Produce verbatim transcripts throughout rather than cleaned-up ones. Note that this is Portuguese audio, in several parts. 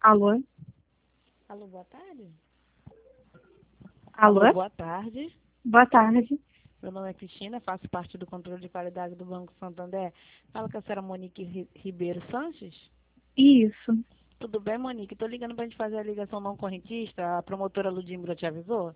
Alô? Alô, boa tarde. Alô? Alô, boa tarde. Boa tarde. Meu nome é Cristina, faço parte do controle de qualidade do Banco Santander. Fala com a senhora Monique Ri- Ribeiro Sanches. Isso. Tudo bem, Monique? Estou ligando para a gente fazer a ligação não correntista. A promotora Ludmila te avisou?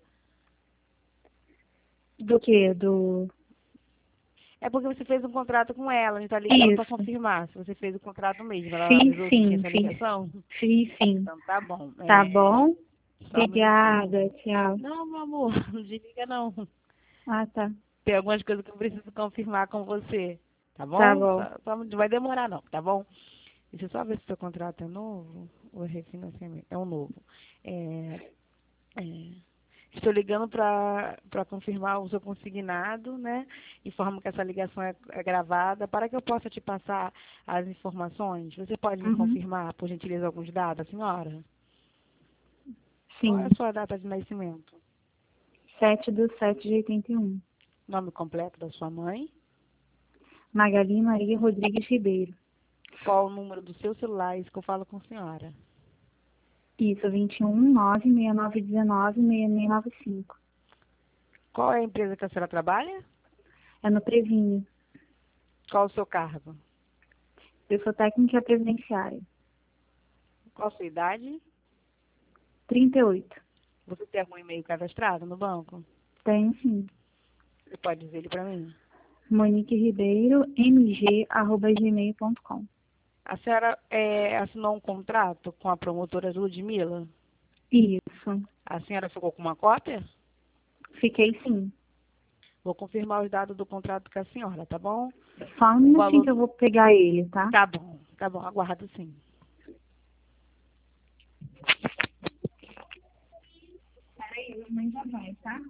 Do quê? Do... É porque você fez um contrato com ela. A gente está ligando para Isso. confirmar se você fez o contrato mesmo. Ela Sim, avisou que tinha sim, essa sim. ligação? Sim, sim. Então tá bom. Tá É... bom? Só um Obrigada, minutinho. tchau. Não, meu amor, não desliga não. Ah, tá. Tem algumas coisas que eu preciso confirmar com você. Tá Tá bom? bom. Só, só não vai demorar não, tá bom? Deixa eu só ver se o seu contrato é novo ou é refinanciamento. É um novo. É, é, estou ligando para confirmar o seu consignado, né? Informo que essa ligação é, é gravada para que eu possa te passar as informações. Você pode me Uhum. confirmar, por gentileza, alguns dados, senhora? Qual é Sim. a sua data de nascimento? Sete do sete de oitenta e um. Nome completo da sua mãe? Magali Maria Rodrigues Ribeiro. Qual o número do seu celular? Isso que eu falo com a senhora. Isso, vinte e um, nove, seis nove um nove, seis seis nove cinco. Qual é a empresa que a senhora trabalha? É no Previnho. Qual o seu cargo? Eu sou técnica previdenciária. Qual a sua idade? trinta e oito. Você tem algum e-mail cadastrado no banco? Tenho sim. Você pode dizer ele para mim? Monique Ribeiro, mg, arroba gmail ponto com. A senhora é, assinou um contrato com a promotora Ludmila? Isso. A senhora ficou com uma cópia? Fiquei sim. Vou confirmar os dados do contrato com a senhora, tá bom? Só um O minutinho valor... que eu vou pegar ele, tá? Tá bom, tá bom, aguardo sim. Peraí, a mãe já vai, tá?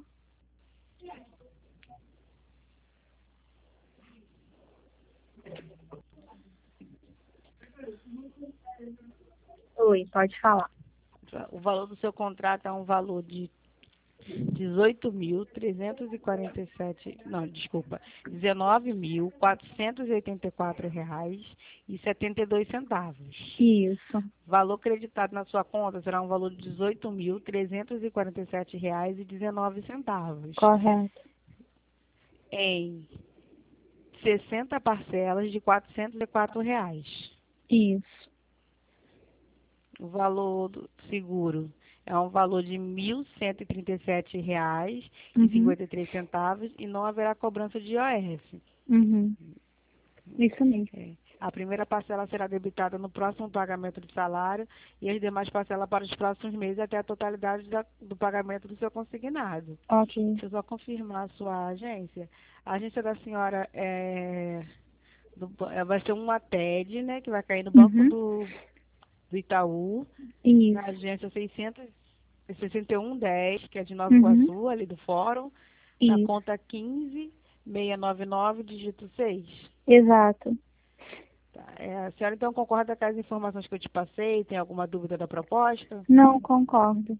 Oi, pode falar. O valor do seu contrato é um valor de dezoito mil trezentos e quarenta e sete, não, desculpa, dezenove mil quatrocentos e oitenta e quatro reais e setenta e dois centavos. Isso, Valor creditado na sua conta será um valor de dezoito mil trezentos e quarenta e sete reais e dezenove centavos. correto. Em sessenta parcelas de quatrocentos e quatro reais. Isso. O valor do seguro é um valor de mil cento e trinta e sete reais e Uhum, cinquenta e três centavos e não haverá cobrança de I O R. uhum. Isso mesmo. É. A primeira parcela será debitada no próximo pagamento de salário e as demais parcelas para os próximos meses até a totalidade da- do pagamento do seu consignado. Ok. Deixa eu só confirmar a sua agência. A agência da senhora é, do ba- é, vai ser uma T E D, né, que vai cair no banco Uhum. do, do Itaú, na Isso. agência seiscentos e sessenta e um dez, que é de Nova Uhum. Iguaçu, ali do fórum, na Isso. conta quinze seiscentos e noventa e nove, dígito seis. Exato. Tá. É, a senhora então concorda com as informações que eu te passei? Tem alguma dúvida da proposta? Não concordo.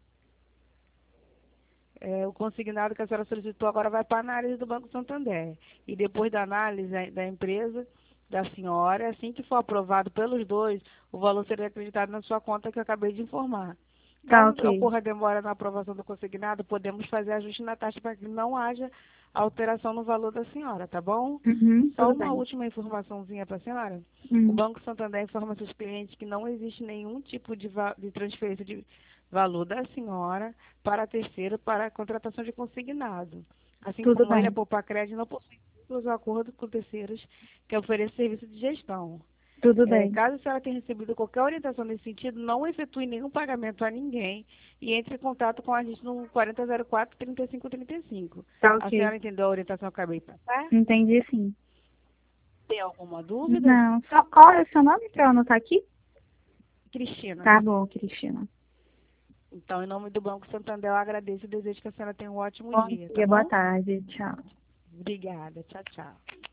É, o consignado que a senhora solicitou agora vai para a análise do Banco Santander. E depois da análise da da empresa, da senhora, assim que for aprovado pelos dois, o valor será acreditado na sua conta que eu acabei de informar. Tá Caso ok. ocorra demora na aprovação do consignado, podemos fazer ajuste na taxa para que não haja alteração no valor da senhora, tá bom? Uhum. Só Tudo uma bem. última informaçãozinha para a senhora. O Hum. Banco Santander informa seus clientes que não existe nenhum tipo de, va- de transferência de valor da senhora para terceiro para a contratação de consignado. Assim Tudo como ele, a bem. Poupa Crédito não possui vínculos ou acordo com terceiros que ofereçam serviço de gestão. Tudo É, bem. caso a senhora tenha recebido qualquer orientação nesse sentido, não efetue nenhum pagamento a ninguém e entre em contato com a gente no quarenta zero quatro, trinta e cinco trinta e cinco. Tá A ok. senhora entendeu a orientação que eu acabei de passar? Entendi sim. Tem alguma dúvida? Não. Só qual é o seu nome pra eu anotar aqui? Cristina. Tá bom, Cristina. Então, em nome do Banco Santander, eu agradeço e desejo que a senhora tenha um ótimo Bom dia, tá dia, boa bom? tarde. Tchau. Obrigada. Tchau, tchau.